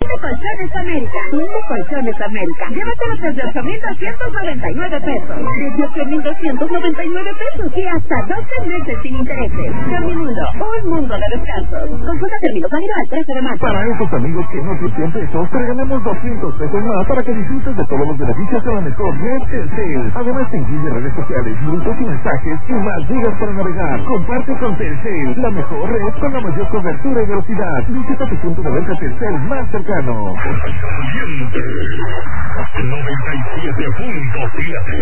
de Colchones América. Fin de Colchones América. Llévatelo desde 8,299 pesos. Desde 8,299 pesos y hasta 12 meses sin intereses. Dormimundo, un mundo de descansos. Consulta términos válidos al 13 de marzo. Para esos amigos que no tienen pesos, te regalamos 200 pesos más para que disfrutes de todos los beneficios de la mejor red Telcel. Además te incluye redes sociales, minutos y mensajes y más gigas para navegar. Comparte con Telcel, la mejor red con la mayor cobertura y velocidad. Visita tu punto de venta Telcel más cercano. 97.7